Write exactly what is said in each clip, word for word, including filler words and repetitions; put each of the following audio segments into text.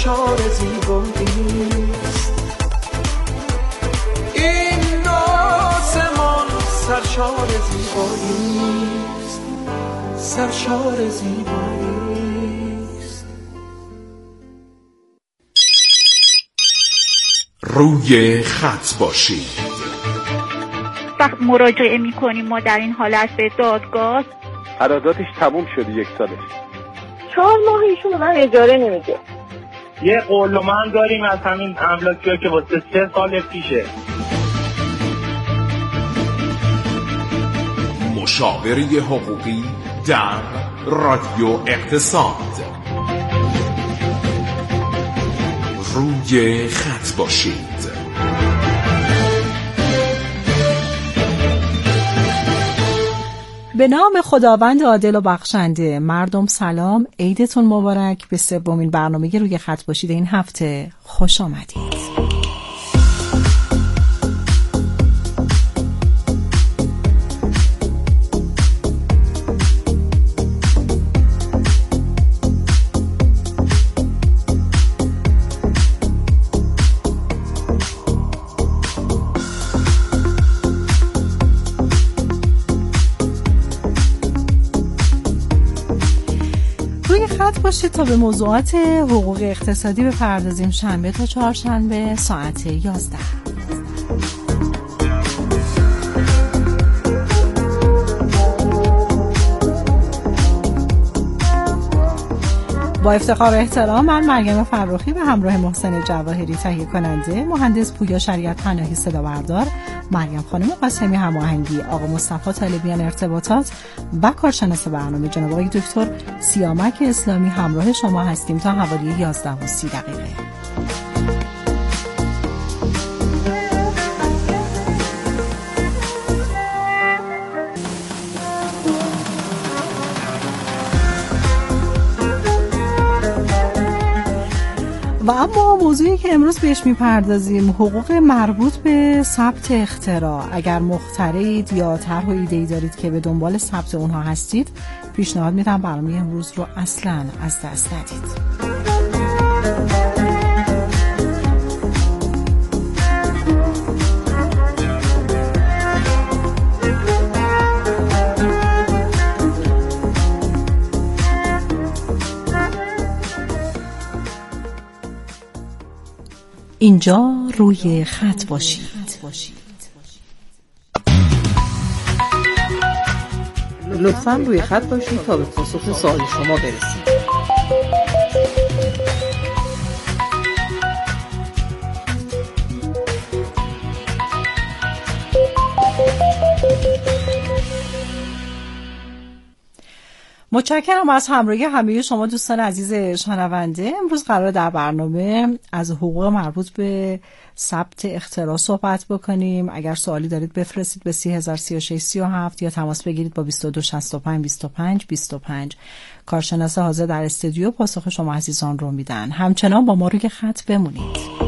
سرشار زیباییست. این آسمان سرشار زیباییست، سرشار زیباییست. روی خط باشید. وقت مراجعه میکنیم ما در این حالت به دادگاه، قراردادش تموم شده یک سالش، چهار ماه ایشون من اجاره نمیده. یه قولمان داریم از همین املاکی‌ها که واسه سه سال پیشه. مشاوره حقوقی در رادیو اقتصاد. روی خط باشید. به نام خداوند عادل و بخشنده. مردم سلام، عیدتون مبارک. به سومین برنامه روی خط باشید این هفته خوش آمدید. باشید تا به موضوعات حقوق اقتصادی بپردازیم. شنبه تا چهارشنبه ساعت یازده. با افتخار و احترام من مریم فرخی به همراه محسن جواهری تهیه کننده، مهندس پویا شریعت پناهی صدا بردار، مریم خانم قاسمی هماهنگی، آقا مصطفی طالبیان ارتباطات و کارشناس برنامه جناب آقای دکتر سیامک اسلامی همراه شما هستیم تا حوالی یازده و سی دقیقه. و اما موضوعی که امروز بهش میپردازیم حقوق مربوط به ثبت اختراع. اگر مخترعید یا طرح و ایده‌ای دارید که به دنبال ثبت اونها هستید، پیشنهاد میدم برنامه امروز رو اصلاً از دست ندید. اینجا روی خط باشید. لطفاً روی خط باشید تا به پاسخ سوال شما برسیم. متشکرم از همراهی همه شما دوستان عزیز شنونده. امروز قرار در برنامه از حقوق مربوط به ثبت اختراع صحبت بکنیم. اگر سوالی دارید بفرستید به سی هزار سی و شش سی و هفت یا تماس بگیرید با بیست و دو شصت و پنج بیست و پنج بیست و پنج. کارشناس حاضر در استودیو پاسخ شما عزیزان رو میدن. همچنان با ما روی خط بمونید.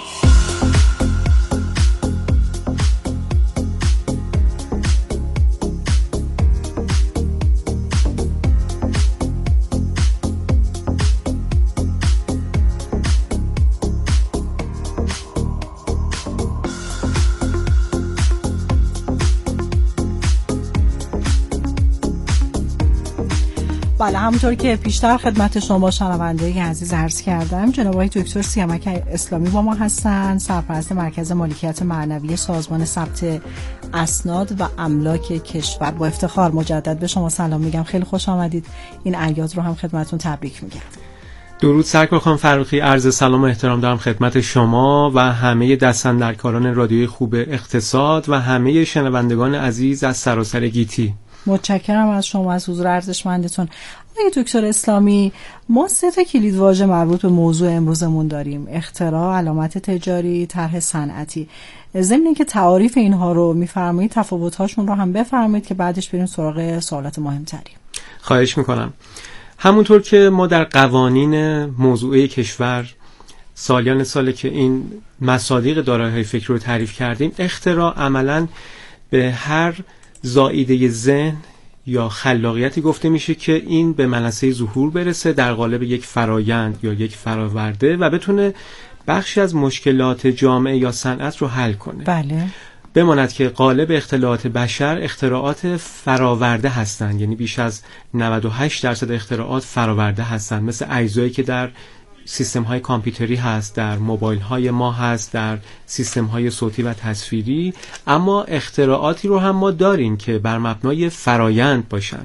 بله، همونطور که پیشتر خدمت شما شنونده عزیز عرض کردم، جناب آقای دکتر سیامک اسلامی با ما هستند، سرپرست مرکز مالکیت معنوی سازمان ثبت اسناد و املاک کشور. با افتخار مجدد به شما سلام میگم، خیلی خوش آمدید. این اعیاد رو هم خدمتتون تبریک میگم. درود سرکار خانم فرخی، عرض سلام و احترام دارم خدمت شما و همه دستاندرکاران رادیوی خوب اقتصاد و همه شنوندگان عزیز از سراسر گیتی. متشکرم از شما، از حضور ارزشمندتون. آقای دکتر اسلامی، ما سه تا کلیدواژه مربوط به موضوع امروزمون داریم: اختراع، علامت تجاری، طرح صنعتی. ضمن اینکه تعاریف اینها رو میفرمایید، تفاوت‌هاشون رو هم بفرمایید که بعدش بریم سراغ سوالات مهمتری. خواهش میکنم. همونطور که ما در قوانین موضوعی کشور سالیان ساله که این مصادیق دارایی‌های فکری رو تعریف کردیم، اختراع عملاً به هر زائیده ذهن یا خلاقیتی گفته میشه که این به منصه ظهور برسه در قالب یک فرایند یا یک فراورده و بتونه بخشی از مشکلات جامعه یا صنعت رو حل کنه. بله. بماند که قالب اختراعات بشر اختراعات فراورده هستند، یعنی بیش از نود و هشت درصد اختراعات فراورده هستند، مثل اجزایی که در سیستم های کامپیوتری هست، در موبایل های ما هست، در سیستم های صوتی و تصویری. اما اختراعاتی رو هم ما داریم که بر مبنای فرایند باشن،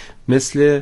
مثل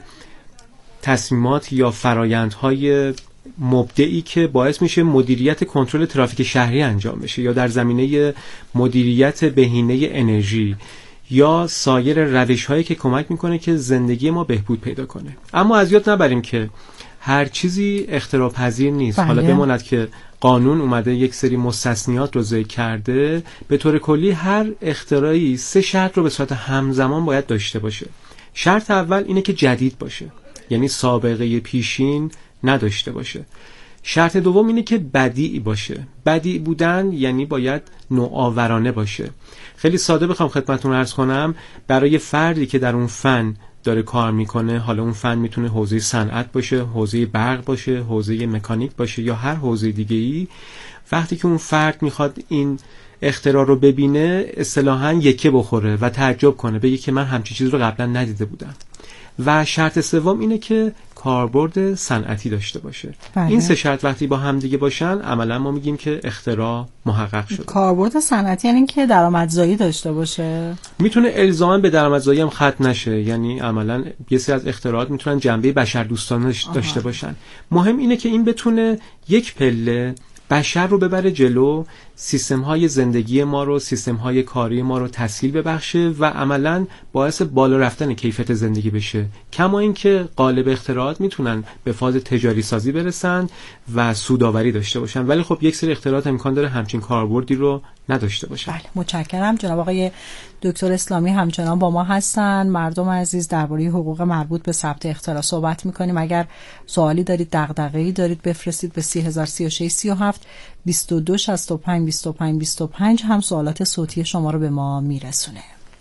تصمیمات یا فرایندهای مبدعی که باعث میشه مدیریت کنترل ترافیک شهری انجام بشه، یا در زمینه مدیریت بهینه انرژی، یا سایر روش هایی که کمک میکنه که زندگی ما بهبود پیدا کنه. اما از یاد نبریم که هر چیزی اختراع پذیر نیست. بله. حالا بماند که قانون اومده یک سری مستثنیات رو ذکر کرده، به طور کلی هر اختراعی سه شرط رو به صورت همزمان باید داشته باشه. شرط اول اینه که جدید باشه، یعنی سابقه پیشین نداشته باشه. شرط دوم اینه که بدیع باشه. بدیع بودن یعنی باید نوآورانه باشه. خیلی ساده بخوام خدمتتون عرض کنم، برای فردی که در اون فن داره کار میکنه، حالا اون فن میتونه حوزه صنعت باشه، حوزه برق باشه، حوزه مکانیک باشه یا هر حوزه دیگه‌ای، وقتی که اون فرد میخواد این اختراع رو ببینه اصطلاحاً یکه بخوره و تعجب کنه، بگه که من همچین چیز رو قبلا ندیده بودم. و شرط سوم اینه که کاربرد صنعتی داشته باشه. بله. این سه شرط وقتی با هم دیگه باشن، عملا ما میگیم که اختراع محقق شده. کاربرد صنعتی یعنی که درآمدزایی داشته باشه. میتونه الزاما به درآمدزایی هم ختم نشه، یعنی عملا یه سری از اختراعات میتونن جنبه بشردوستانه داشته باشن. مهم اینه که این بتونه یک پله بشر رو ببره جلو، سیستم های زندگی ما رو، سیستم های کاری ما رو تسهیل ببخشه و عملاً باعث بالا رفتن کیفیت زندگی بشه. کما اینکه قالب اختراعات میتونن به فاز تجاری سازی برسن و سودآوری داشته باشن، ولی خب یک سری اختراعات امکان داره همچین کاربردی رو نداشته باشن. بله، متشکرم. جناب آقای دکتر اسلامی همچنان با ما هستن. مردم عزیز، درباره حقوق مربوط به ثبت اختراع صحبت میکنیم. اگر سوالی دارید، دغدغه‌ای دارید، بفرستید به سی هزار سی و شش سی و هفت بیست و دو شصت و پنج بیست و پنج بیست و پنج هم سوالات صوتی شما رو به ما میرسونه.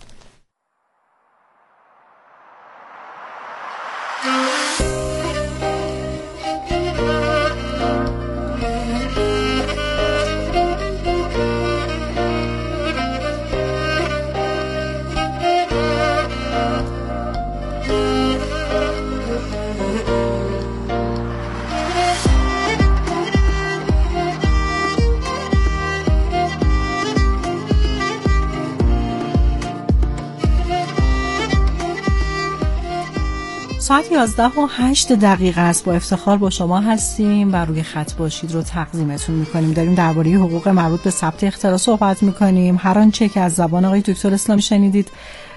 ساعت یازده و هشت دقیقه است. با افتخار با شما هستیم و روی خط باشید رو تقدیمتون میکنیم. داریم درباره حقوق مربوط به ثبت اختراع صحبت میکنیم. هر آنچه که از زبان آقای دکتر اسلامی شنیدید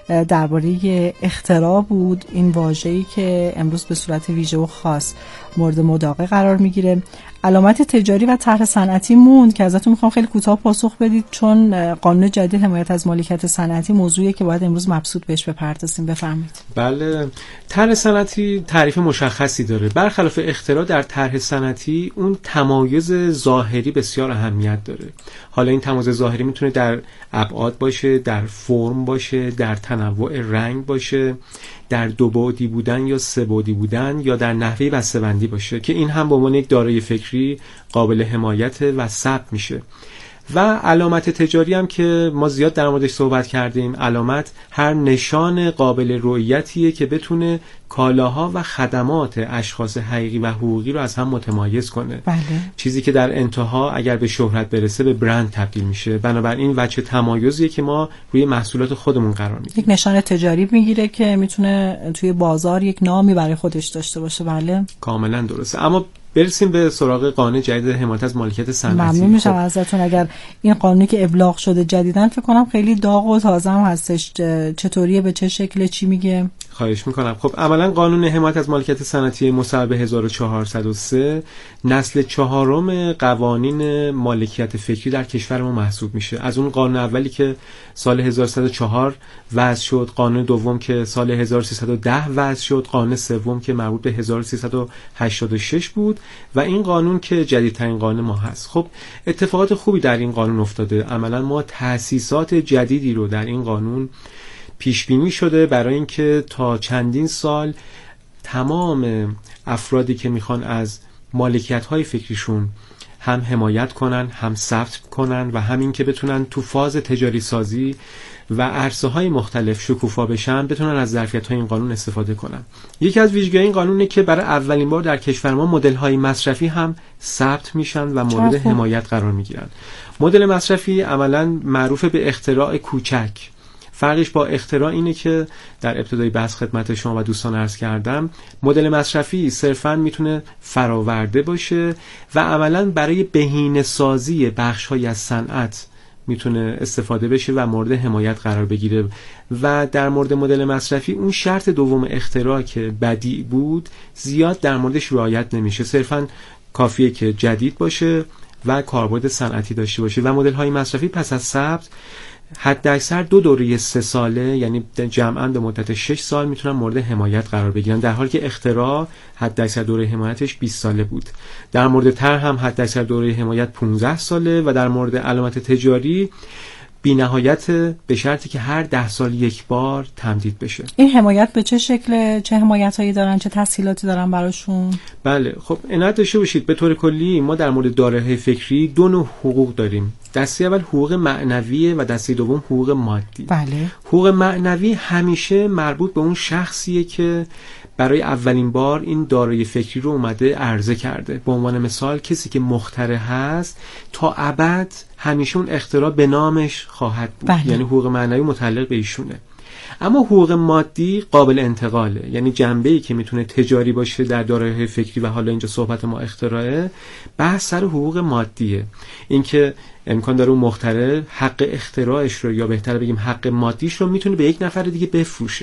درباره اختراع بود. این واژه‌ای که امروز به صورت ویژه و خاص مورد مداقه قرار میگیره. علامت تجاری و طرح صنعتی موند که ازتون میخوام خیلی کوتاه پاسخ بدید، چون قانون جدید حمایت از مالکیت صنعتی موضوعیه که باید امروز مبسوط بهش بپردازیم. بفرمایید. بله، طرح صنعتی تعریف مشخصی داره. برخلاف اختراع، در طرح صنعتی اون تمایز ظاهری بسیار اهمیت داره. حالا این تمایز ظاهری میتونه در ابعاد باشه، در فرم باشه، در تنوع رنگ باشه، در دو بعدی بودن یا سه بعدی بودن، یا در نحوه بسته‌بندی باشه که این هم به عنوان یک دارایی فکری قابل حمایت و ثبت میشه. و علامت تجاری هم که ما زیاد در موردش صحبت کردیم. علامت هر نشان قابل رؤیتیه که بتونه کالاها و خدمات اشخاص حقیقی و حقوقی رو از هم متمایز کنه. بله. چیزی که در انتها اگر به شهرت برسه به برند تبدیل میشه. بنابراین وجه تمایزیه که ما روی محصولات خودمون قرار میدیم. یک نشان تجاری میگیره که میتونه توی بازار یک نامی برای خودش داشته باشه. بله، کاملا درسته. اما برسیم به سراغ قانون جدید حمایت از مالکیت صنعتی. ممنون میشم ازتون. اگر این قانونی که ابلاغ شده جدیدن، فکر کنم خیلی داغ و تازه هم هستش، چطوریه، به چه شکل، چی میگه؟ خواهش میکنم. خب اولا قانون حمایت از مالکیت صنعتی مصوب هزار و چهارصد و سه نسل چهارم قوانین مالکیت فکری در کشور ما محسوب میشه. از اون قانون اولی که سال هزار و سیصد و چهار وضع شد، قانون دوم که سال هزار و سیصد و ده وضع شد، قانون سوم که مربوط به هزار و سیصد و هشتاد و شش بود و این قانون که جدیدترین قانون ما هست. خب اتفاقات خوبی در این قانون افتاده. عملا ما تأسیسات جدیدی رو در این قانون پیش بینی شده برای اینکه تا چندین سال تمام افرادی که میخوان از مالکیت‌های فکریشون هم حمایت کنن، هم ثبت کنن و همین که بتونن تو فاز تجاری سازی و عرصه‌های مختلف شکوفا بشن، بتونن از ظرفیت‌های این قانون استفاده کنن. یکی از ویژگی‌های این قانونه که برای اولین بار در کشور ما مدل‌های مصرفی هم ثبت میشن و مورد حمایت قرار میگیرن. مدل مصرفی عملاً معروف به اختراع کوچک. فرقش با اختراع اینه که در ابتدای بحث خدمت شما و دوستان عرض کردم، مدل مصرفی صرفاً میتونه فراورده باشه و عملاً برای بهینه سازی بخش‌های از صنعت میتونه استفاده بشه و مورد حمایت قرار بگیره. و در مورد مدل مصرفی اون شرط دوم اختراع که بدیع بود زیاد در موردش رعایت نمیشه، صرفاً کافیه که جدید باشه و کاربرد صنعتی داشته باشه. و مدل های مصرفی پس از ثبت حد اکثر دو دوره سه ساله، یعنی جمعاً به مدت شش سال میتونن مورد حمایت قرار بگیرن، در حالی که اختراع حد اکثر دوره حمایتش بیست ساله بود. در مورد طرح هم حد اکثر دوره حمایت پانزده ساله و در مورد علامت تجاری بی نهایت، به شرطی که هر ده سال یک بار تمدید بشه. این حمایت به چه شکل، چه حمایتایی دارن، چه تسهیلاتی دارن براشون؟ بله، خب عنایت داشته باشید به طور کلی ما در مورد دارایی‌های فکری دو نوع حقوق داریم. دسته اول حقوق معنوی و دسته دوم حقوق مادی. بله. حقوق معنوی همیشه مربوط به اون شخصیه که برای اولین بار این دارایی فکری رو اومده عرضه کرده. به عنوان مثال کسی که مخترع هست تا ابد همیشه اون اختراع به نامش خواهد بود. بله. یعنی حقوق معنوی متعلق به ایشونه. اما حقوق مادی قابل انتقاله، یعنی جنبه‌ای که میتونه تجاری باشه در دارایی‌های فکری و حالا اینجا صحبت ما اختراعه، بحث سر حقوق مادیه. اینکه امکان داره اون مخترع حق اختراعش رو، یا بهتر بگیم حق مادیش رو، میتونه به یک نفر دیگه بفروشه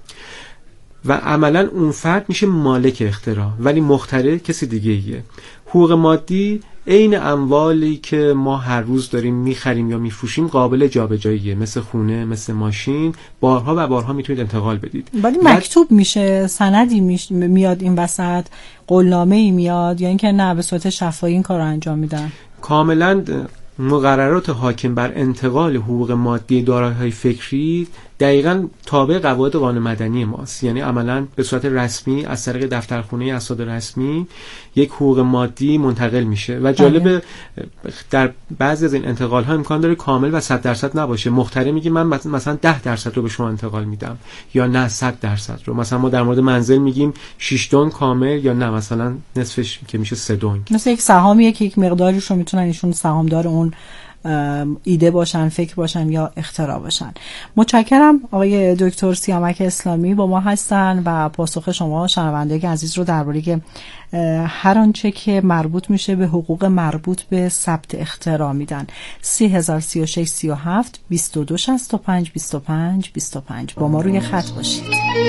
و عملا اون فرد میشه مالک اختراع، ولی مخترع کسی دیگه ایه. حقوق مادی عین اموالی که ما هر روز داریم میخریم یا میفروشیم قابل جابجاییه، مثل خونه، مثل ماشین، بارها و بارها میتونید انتقال بدید. ولی مکتوب میشه، سندی میاد این وسط، قولنامه‌ای میاد، یا اینکه نه به صورت شفاهی این کار رو انجام میدن؟ کاملا مقررات حاکم بر انتقال حقوق مادی دارایی‌های فکری دقیقاً تابع قواعد قانون مدنی ماست. یعنی عملاً به صورت رسمی از طریق دفترخونه اسناد رسمی یک حقوق مادی منتقل میشه و جالب در بعضی از این انتقال ها امکان داره کامل و صد درصد نباشه. مخترع میگه من مثلا ده درصد رو به شما انتقال میدم، یا نه صد درصد رو. مثلا ما در مورد منزل میگیم شش دونگ کامل، یا نه مثلا نصفش که میشه سه دونگ. مثل یک سهامیه که یک مقداریش رو میتونن ایشون سهامدار اون ایده باشن، فکر باشن یا اختراع باشن. متشکرم. آقای دکتر سیامک اسلامی با ما هستن و پاسخ شما شنوندگان عزیز رو درباره هر آنچه که مربوط میشه به حقوق مربوط به ثبت اختراع میدن. سی هزار سی و شش سی و هفت بیست و دو شصت و پنج بیست و پنج بیست و پنج با ما روی خط باشید.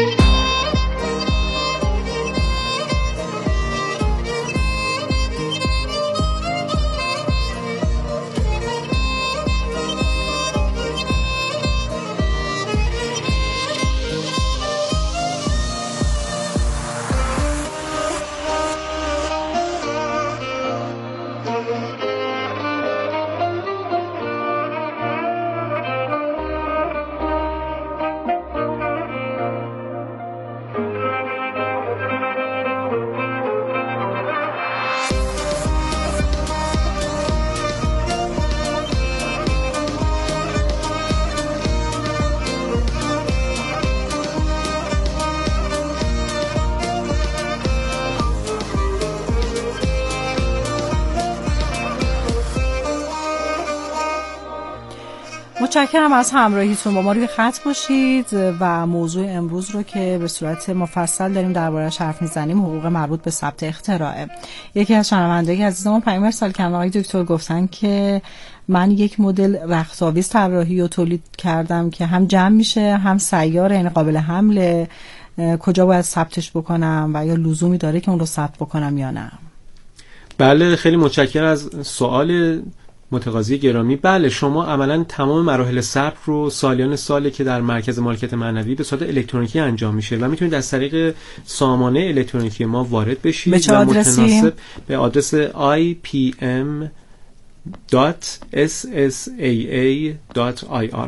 متشکرم از همراهیتون. با ما روی خط باشید و موضوع امروز رو که به صورت مفصل داریم درباره‌اش حرف میزنیم حقوق مربوط به ثبت اختراعه. یکی از شنوندگان عزیزمون پیام ارسال کردن، آقای دکتر گفتن که من یک مدل رخت‌آویز طراحی و تولید کردم که هم جمع میشه هم سیاره، یعنی قابل حمله، کجا باید ثبتش بکنم و یا لزومی داره که اون رو ثبت بکنم یا نه؟ بله، خیلی متشکرم از سوال متقاضی گرامی. بله، شما عملا تمام مراحل ثبت رو سالیان ساله که در مرکز مالکیت معنوی به صورت الکترونیکی انجام میشه و میتونید از طریق سامانه الکترونیکی ما وارد بشید. به چه آدرسی؟ به آدرس آی پی ام دات اس اس ای ای دات آی آر.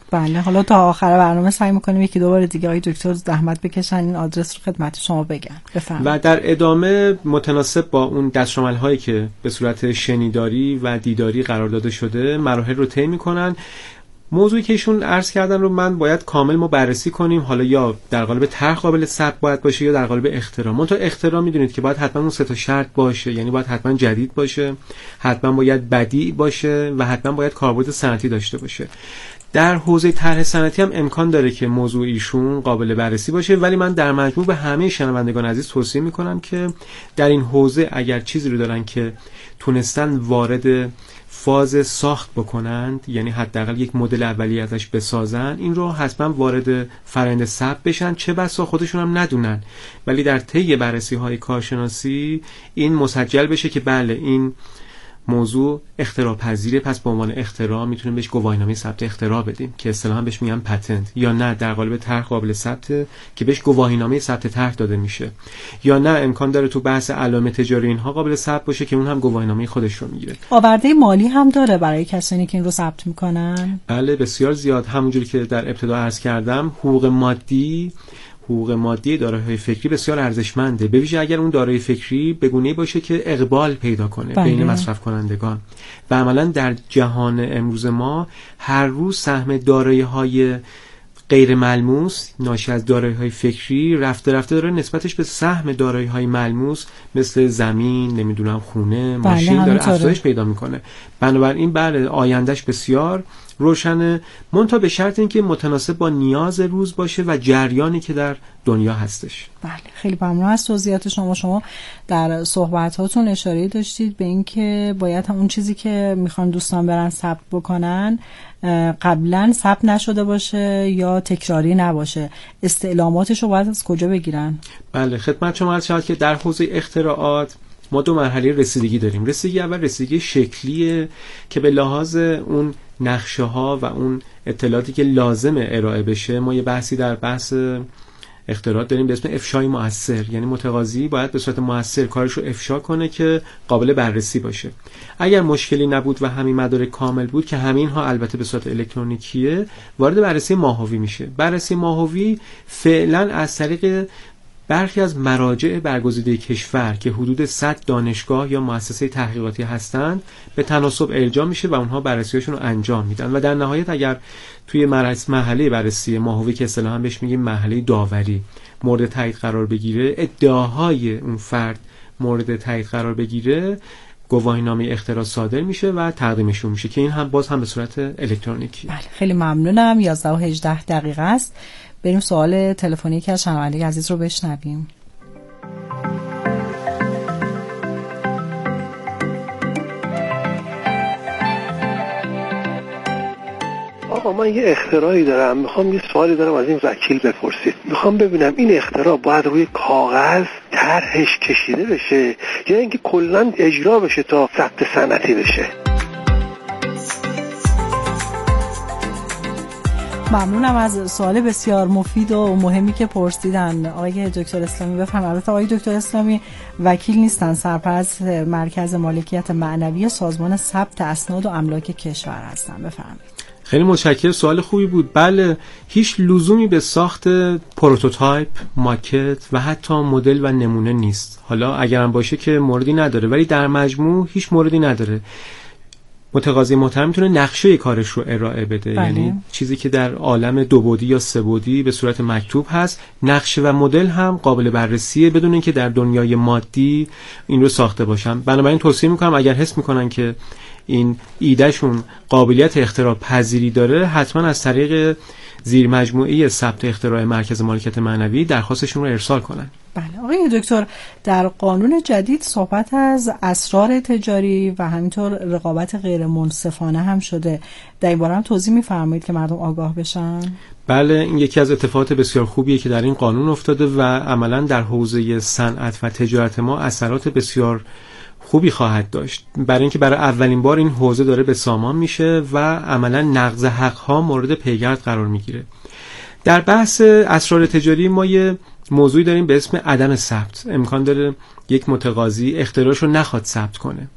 بله، حالا تا آخر برنامه سعی میکنیم یکی دو بار دیگه آقای دکتر زحمت بکشن این آدرس رو خدمت شما بگن. بفرمایید. و در ادامه متناسب با اون دستشمال‌هایی که به صورت شنیداری و دیداری قرار داده شده مراحل رو طی میکنن. موضوعی که ایشون عرض کردن رو من باید کامل ما بررسی کنیم، حالا یا در قالب طرح قابل ثبت باید باشه یا در قالب اختراع. منتها اختراع میدونید که باید حتما اون سه تا شرط باشه، یعنی باید حتما جدید باشه، حتما باید بدیع باشه و حتما باید کاربرد صنعتی داشته باشه. در حوزه طرح صنعتی هم امکان داره که موضوع ایشون قابل بررسی باشه، ولی من در مجموع به همه شنوندگان عزیز توصیه میکنم که در این حوزه اگر چیزی رو دارن که تونستن وارد فاز ساخت بکنند، یعنی حداقل یک مدل اولیه ازش بسازن، این رو حتما وارد فرآیند ثبت بشن، چه بسا خودشون هم ندونن ولی در طی بررسی های کارشناسی این مسجل بشه که بله این موضوع اختراع پذیره، پس به عنوان اختراع میتونیم بهش گواهینامه ثبت اختراع بدیم که اصطلاحاً بهش میگن پتنت، یا نه در قالب طرح قابل ثبت که بهش گواهینامه ثبت طرح داده میشه، یا نه امکان داره تو بحث علائم تجاری اینها قابل ثبت باشه که اون هم گواهینامه خودش رو میگیره. آورده مالی هم داره برای کسانی که این رو ثبت میکنن؟ بله بسیار زیاد. همونجوری که در ابتدا عرض کردم حقوق مادی حقوق مادی دارایی‌های فکری بسیار ارزشمنده، به ویژه اگر اون دارایی فکری به گونه‌ای باشه که اقبال پیدا کنه بله. بین مصرف کنندگان. و عملاً در جهان امروز ما هر روز سهم دارایی‌های غیر ملموس ناشی از دارایی‌های فکری رفته رفته داره نسبتش به سهم دارایی‌های ملموس مثل زمین، نمیدونم خونه، ماشین بله، داره افزایش پیدا میکنه. بنابراین بله آیندهش بسیار روشنه، منتها به شرط اینکه متناسب با نیاز روز باشه و جریانی که در دنیا هستش. بله خیلی ممنون از توضیحات شما. شما در صحبتاتون اشاره داشتید به اینکه باید اون چیزی که میخوان دوستان برن ثبت بکنن قبلا ثبت نشده باشه یا تکراری نباشه. استعلاماتش رو باید از کجا بگیرن؟ بله خدمت شما عرض شد که در حوزه اختراعات ما دو مرحله رسیدگی داریم. رسیدگی اول رسیدگی شکلیه که به لحاظ اون نقشه ها و اون اطلاعاتی که لازم ارائه بشه، ما یه بحثی در بحث اختراعات داریم به اسم افشای مؤثر، یعنی متقاضی باید به صورت مؤثر کارش رو افشا کنه که قابل بررسی باشه. اگر مشکلی نبود و همین مدارک کامل بود که همین ها البته به صورت الکترونیکیه، وارد بررسی ماهوی میشه. بررسی ماهوی فعلا از طریق برخی از مراجع برگزیده کشور که حدود صد دانشگاه یا مؤسسه تحقیقاتی هستند به تناسب ارجاع میشه و اونها بررسیاشون رو انجام میدن و در نهایت اگر توی مرحله بررسی ماهوی که اصطلاحاً بهش میگیم مرحله داوری مورد تایید قرار بگیره، ادعاهای اون فرد مورد تایید قرار بگیره، گواهینامه اختراع صادر میشه و تقدیمشون میشه که این هم باز هم به صورت الکترونیکی. بله خیلی ممنونم. یازده و هجده دقیقه است. بریم سوال تلفنی که از شنونده عزیز رو بشنویم. آقا من یه اختراعی دارم، میخوام یه سوالی دارم از این وکیل بپرسید. میخوام ببینم این اختراع باید روی کاغذ طرحش کشیده بشه یا اینکه کلاً اجرا بشه تا ثبت صنعتی بشه؟ ممنونم از سوال بسیار مفید و مهمی که پرسیدن آقای دکتر اسلامی. بفرمایید. البته آقای دکتر اسلامی وکیل نیستن، سرپرست مرکز مالکیت معنوی سازمان ثبت اسناد و املاک کشور هستن. بفرمایید. خیلی متشکرم، سوال خوبی بود. بله هیچ لزومی به ساخت پروتوتایپ، ماکت و حتی مدل و نمونه نیست. حالا اگرم باشه که موردی نداره، ولی در مجموع هیچ موردی نداره. متقاضی محترم میتونه نقشه کارش رو ارائه بده بله. یعنی چیزی که در عالم دو بعدی یا سه بعدی به صورت مکتوب هست، نقشه و مدل هم قابل بررسیه بدون اینکه در دنیای مادی این رو ساخته باشن. بنابراین توصیه میکنم اگر حس میکنن که این ایدهشون قابلیت اختراع پذیری داره، حتما از طریق زیر مجموعه ثبت اختراع مرکز مالکیت معنوی درخواستشون رو ارسال کنن. بله آقای دکتر، در قانون جدید صحبت از اسرار تجاری و همینطور رقابت غیر منصفانه هم شده. در این باره هم توضیح می‌فرمایید که مردم آگاه بشن؟ بله این یکی از اتفاقات بسیار خوبیه که در این قانون افتاده و عملاً در حوزه صنعت و تجارت ما اثرات بسیار خوبی خواهد داشت، برای اینکه برای اولین بار این حوزه داره به سامان میشه و عملاً نقض حق‌ها مورد پیگرد قرار میگیره. در بحث اسرار تجاری ما یه موضوعی داریم به اسم عدم ثبت. امکان داره یک متقاضی اختراعش رو نخواد ثبت کنه.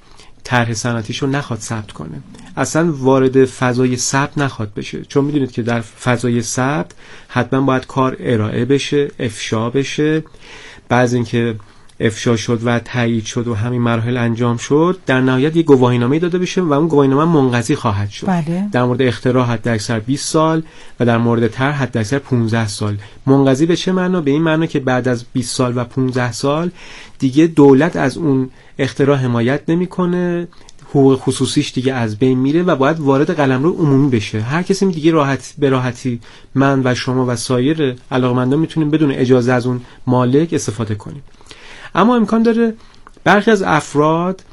طرح صنعتیش رو نخواد ثبت کنه، اصلا وارد فضای ثبت نخواد بشه، چون میدونید که در فضای ثبت حتما باید کار ارائه بشه، افشا بشه. بعضی اینکه افشا شد و تایید شد و همین مراحل انجام شد، در نهایت یک گواهینامه داده بشه و اون گواهینامه منقضی خواهد شد. بله. در مورد اختراع حداکثر بیست سال و در مورد طرح حداکثر پانزده سال. منقضی به چه معنا؟ به این معنا که بعد از بیست سال و پانزده سال دیگه دولت از اون اختراع حمایت نمیکنه، حقوق خصوصیش دیگه از بین میره و باید وارد قلمرو عمومی بشه. هر کسی دیگه راحت به راحتی من و شما و سایر علاقه‌مندان میتونیم بدون اجازه از اون مالک استفاده کنیم. اما امکان داره برخی از افراد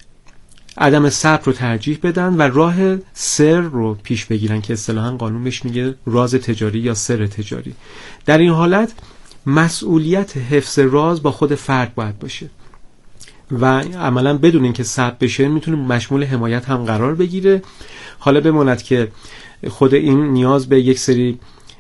عدم ثبت رو ترجیح بدن و راه سر رو پیش بگیرن که اصطلاحاً قانون بهش میگه راز تجاری یا سر تجاری. در این حالت مسئولیت حفظ راز با خود فرد باید باشه و عملاً بدون اینکه ثبت بشه میتونه مشمول حمایت هم قرار بگیره. حالا بماند که خود این نیاز به یک سری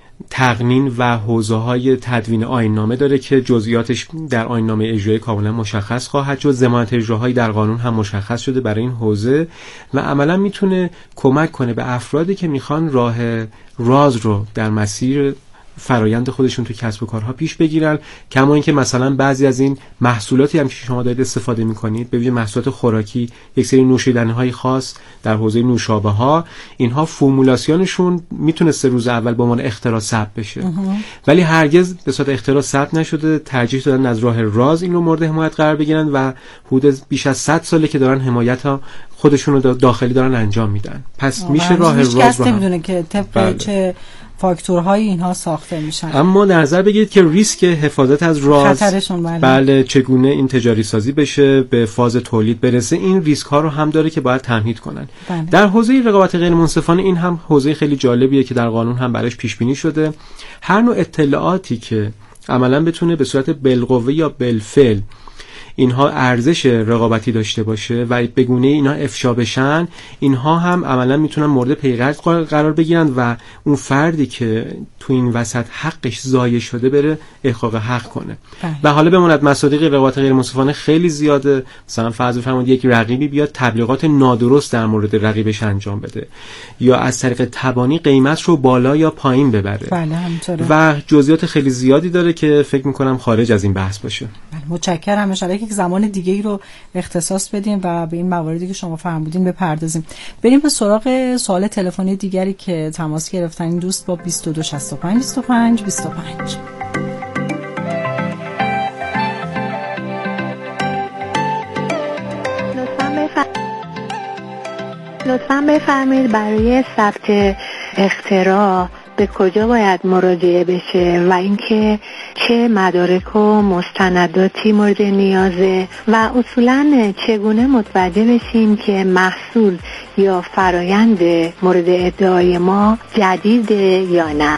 تقنین و حوزه‌های تدوین آیین‌نامه داره که جزئیاتش در آیین‌نامه اجرایی کاملا مشخص خواهد شد. ضمانت اجراهایی در قانون هم مشخص شده برای این حوزه و عملا میتونه کمک کنه به افرادی که میخوان راه راز رو در مسیر فرایند خودشون تو کسب و کارها پیش بگیرن. کما اینکه مثلا بعضی از این محصولاتی هم که شما دارید استفاده میکنید، به ویژه محصولات خوراکی، یک سری نوشیدنی‌های خاص در حوزه نوشابه ها، اینها فرمولاسیونشون میتونه سه روز اول به عنوان اختراع ثبت بشه ولی هرگز به صورت اختراع ثبت نشده. ترجیح دادن از راه راز این رو مورد حمایت قرار بگیرن و حدود بیش از صد ساله که دارن حمایت ها خودشون رو داخلی دارن انجام میدن. پس میشه راه راز رو کسی نمیدونه که طبق چه فاکتورهای اینها ساخته میشن. اما در نظر بگیرید که ریسک حفاظت از راز، خطرشون بله. بله چگونه این تجاری سازی بشه، به فاز تولید برسه، این ریسک ها رو هم داره که باید تمهید کنن. بله. در حوزه رقابت غیر منصفانه این هم حوزه خیلی جالبیه که در قانون هم براش پیش بینی شده. هر نوع اطلاعاتی که عملاً بتونه به صورت بالقوه یا بالفعل اینها ارزش رقابتی داشته باشه و به گونه اینا افشا بشن، اینها هم عملا میتونن مورد پیگرد قرار بگیرن و اون فردی که تو این وسط حقش ضایع شده بره احقاق حق کنه. بله. و حالا بماند مصادیق رقابت غیر منصفانه خیلی زیاده. مثلا فرض بفرمایید یک رقیبی بیاد تبلیغات نادرست در مورد رقیبش انجام بده یا از طریق تبانی قیمت رو بالا یا پایین ببره. بله همینطوره. و جزئیات خیلی زیادی داره که فکر میکنم خارج از این بحث باشه. بله متشکرم. ان شاءالله یک زمان دیگه ای رو اختصاص بدیم و به این مواردی که شما فرمودین بپردازیم. بریم به سراغ سوال تلفنی دیگری که تماس گرفتن این دوست با بیست و دو شصت و پنج بیست و پنج بیست و پنج. لطفاً بفرمایید برای ثبت اختراع به کجا باید مراجعه بشه و اینکه چه مدارک و مستنداتی مورد نیازه و اصولاً چگونه متوجه بشیم که محصول یا فرایند مورد ادعای ما جدیده یا نه.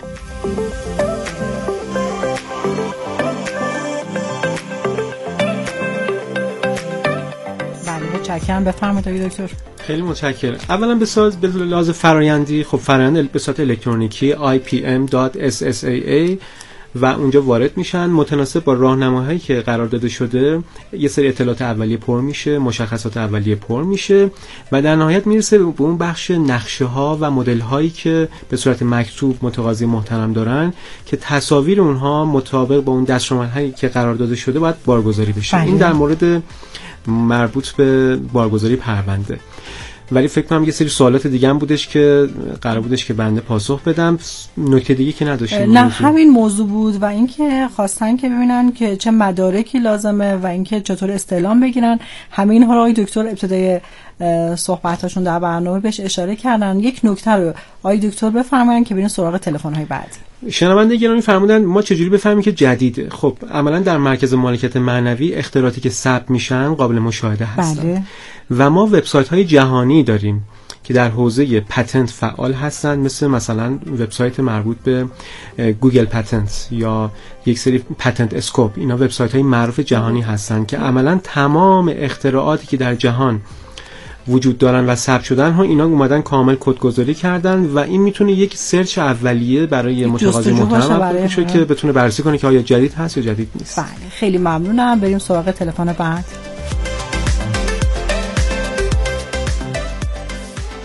بله متشکرم. بفرمایید دکتر. خیلی متشکرم. اولا به صورت به لحاظ فرآیندی خب فرآیند به صورت الکترونیکی آی پی ام دات اس اس ای ای و اونجا وارد میشن. متناسب با راهنماهایی که قرار داده شده یه سری اطلاعات اولیه پر میشه، مشخصات اولیه پر میشه و در نهایت میرسه به اون بخش نقشه ها و مدل هایی که به صورت مکتوب متقاضی محترم دارن که تصاویر اونها مطابق با اون دستورالعمل هایی که قرار داده شده باید بارگذاری بشه. بله. این در مورد مربوط به بارگذاری پرونده. ولی فکر کنم یه سری سوالات دیگه هم بودش که قرار بودش که بنده پاسخ بدم. نکته دیگه که نداشتیم. نه موضوع. همین موضوع بود و اینکه خواستن که ببینن که چه مدارکی لازمه و اینکه چطور استعلام بگیرن. همین ها رو آقای دکتر ابتدای صحبتاشون در برنامه بهش اشاره کردن. یک نکته رو آقای دکتر بفرمایید که بریم سراغ تلفن‌های بعد. شنونده گرامی فرمودن ما چجوری بفهمیم که جدیده؟ خب عملا در مرکز مالکیت معنوی اختراعاتی که ثبت میشن قابل مشاهده هستن. بله. و ما وبسایت‌های جهانی داریم که در حوزه پتنت فعال هستن، مثل مثلا وبسایت مربوط به گوگل پتنت یا یک سری پتنت اسکوپ. اینا وبسایت‌های معروف جهانی هستن که عملا تمام اختراعاتی که در جهان وجود دارن و ثبت شدن ها اینا اومدن کامل کدگذاری کردن و این میتونه یک سرچ اولیه برای متقاضی محترم باشه که بتونه بررسی کنه که آیا جدید هست یا جدید نیست. بله خیلی ممنونم. بریم سراغ تلفن بعد.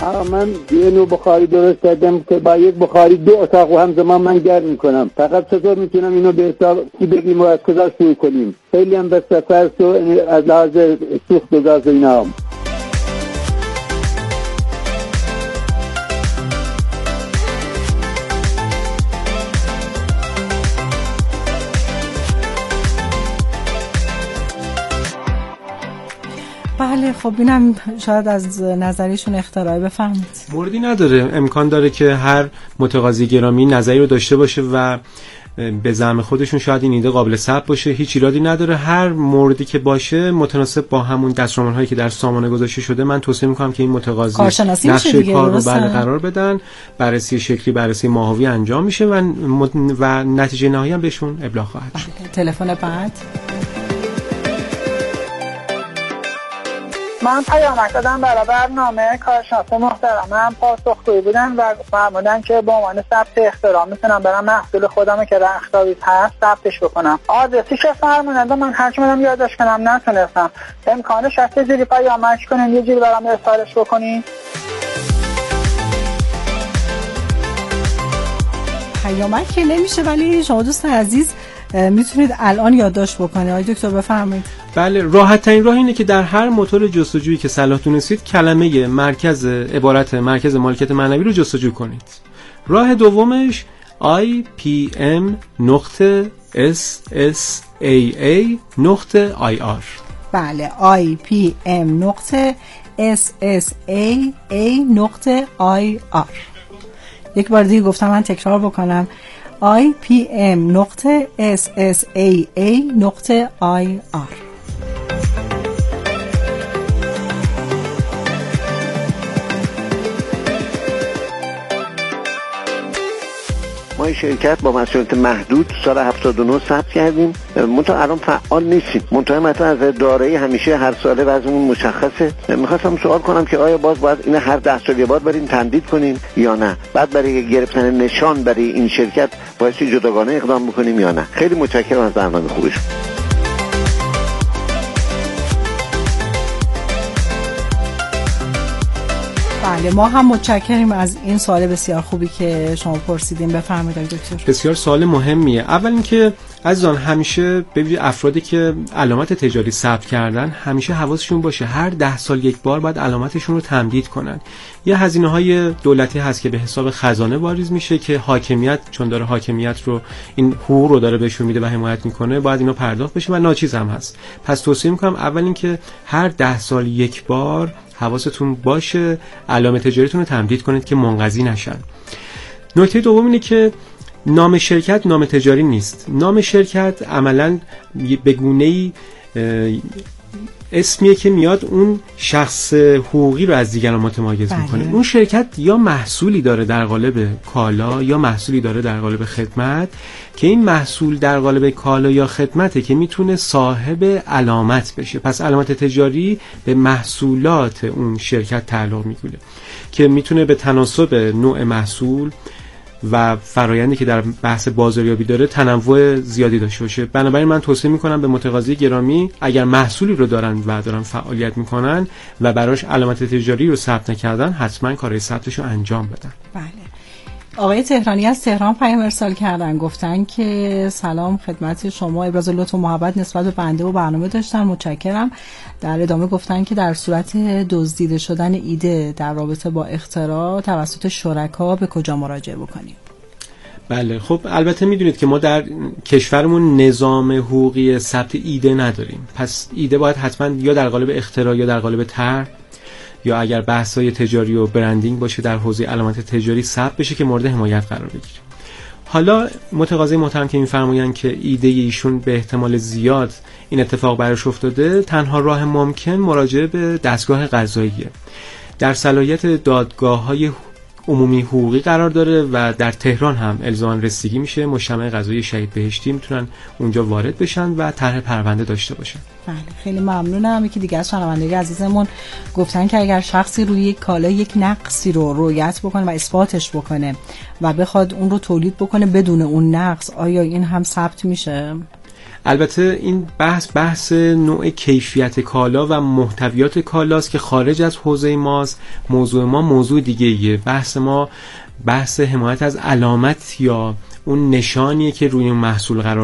من یه نوع بخاری درست کردم که با یک بخاری دو اتاق و همزمان من گرم میکنم. فقط چطور میتونم اینو به حساب کی بگیم و از کجا شروع کنیم؟ خیلی هم به سفر تو از لحاظ سوخت و گاز و اینا هم. بله خب اینم شاید از نظریشون اختراعی بفهمید. موردی نداره، امکان داره که هر متقاضی گرامی نظری رو داشته باشه و به زعم خودشون شاید این ایده قابل ثبت باشه، هیچ ایرادی نداره. هر موردی که باشه متناسب با همون دستورالعمل‌هایی که در سامانه گذاشته شده، من توصیه میکنم که این متقاضی نقشه کار رو بعد قرار بدن، بررسی شکلی، بررسی ماهوی انجام میشه و و نتیجه نهایی هم بهشون ابلاغ خواهد شد. تلفن بعد من پیامک دادم برای برنامه کارشناس محترمم، پاسخگویی بودن و فرمودن که به عنوان ثبت اختراع میتونم برم محصول خودم که رختاویز هست ثبتش بکنم. آدرسی که فرمودن من هر چی منم یادداشت کنم نتونستم. امکانش هست یه جوری پیامک کنین، یه جوری برام ارسالش بکنین؟ پیامک که نمیشه، ولی شما دوستان عزیز میتونید الان یادداشت بکنید. آقای دکتر بفرمایید. بله، راحت ترین راه اینه که در هر موتور جستجویی که صلاح دونستید کلمه مرکز عبارت مرکز مالکیت معنوی رو جستجو کنید. راه دومش آی پی ام نقطه اس اس ای ای نقطه آی آر. بله، آی پی ام نقطه اس اس ای ای نقطه آی آر. یک بار دیگه گفتم، من تکرار بکنم، آی پی ام نقطه اس اس ای ای نقطه آی آر. ما شرکت با مسئولیت محدود سال هفتاد و نه ثبت کردیم، منتها الان فعال نیستیم. منتها مثلا از دارایی همیشه هر ساله وضعمون مشخصه. میخواستم سوال کنم که آیا باز باید این هر ده سال یه بار بریم تمدید کنیم یا نه؟ بعد برای گرفتن نشان برای این شرکت بایستی جداگانه اقدام بکنیم یا نه؟ خیلی متشکرم از برنامه خوبشون. بله، ما هم متشکریم از این سوال بسیار خوبی که شما پرسیدین. بفرمایید دکتر. بسیار سوال مهمیه. اول اینکه عزیزان همیشه ببینید افرادی که علامت تجاری ثبت کردن همیشه حواسشون باشه هر ده سال یک بار باید علامتشون رو تمدید کنن. یه هزینه‌های دولتی هست که به حساب خزانه واریز میشه که حاکمیت چون داره حاکمیت رو این حقوق رو داره بهشون میده و حمایت میکنه، باید اینو پرداخت بشه و ناچیز هم هست. پس توصیه میکنم اول اینکه هر ده سال یک بار حواستون باشه علامت تجاریتون رو تمدید کنید که منقضی نشن. نکته دوم اینه که نام شرکت نام تجاری نیست. نام شرکت عملاً به گونه‌ای اسمیه که میاد اون شخص حقوقی رو از دیگران متمایز میکنه. اون شرکت یا محصولی داره در قالب کالا یا محصولی داره در قالب خدمت که این محصول در قالب کالا یا خدمته که میتونه صاحب علامت بشه. پس علامت تجاری به محصولات اون شرکت تعلق میگیره که میتونه به تناسب نوع محصول و فرایندی که در بحث بازاریابی داره تنوع زیادی داشته باشه. بنابراین من توصیه میکنم به متقاضی گرامی اگر محصولی رو دارن و دارن فعالیت میکنن و براش علامت تجاری رو ثبت نکردن، حتما کارهای ثبتش رو انجام بدن. بله. آقای تهرانی از تهران پیام ارسال کردن، گفتن که سلام خدمت شما، ابراز لطف و محبت نسبت به بنده و برنامه داشتن، متشکرم. در ادامه گفتن که در صورت دزدیده شدن ایده در رابطه با اختراع توسط شرکا به کجا مراجعه بکنیم؟ بله، خب البته میدونید که ما در کشورمون نظام حقوقی ثبت ایده نداریم. پس ایده باید حتما یا در قالب اختراع یا در قالب طرح یا اگر بحث‌های تجاری و برندینگ باشه در حوزه علامت تجاری ثبت بشه که مورد حمایت قرار بگیره. حالا متقاضی محترم که می‌فرمایند که ایده ایشون به احتمال زیاد این اتفاق براش افتاده، تنها راه ممکن مراجعه به دستگاه قضاییه. در صلاحیت دادگاه‌های عمومی حقوقی قرار داره و در تهران هم الزاما رسیدگی میشه. محکمه قضایی شهید بهشتی میتونن اونجا وارد بشن و طرح پرونده داشته باشن. بله، خیلی ممنونم. یکی دیگه از شنوندگان عزیزمون گفتن که اگر شخصی روی یک کالا یک نقصی رو رؤیت بکنه و اثباتش بکنه و بخواد اون رو تولید بکنه بدون اون نقص، آیا این هم ثبت میشه؟ البته این بحث بحث نوع کیفیت کالا و محتویات کالاست که خارج از حوزه ماست. موضوع ما موضوع دیگه ایه. بحث ما بحث حمایت از علامت یا اون نشانیه که روی محصول قرار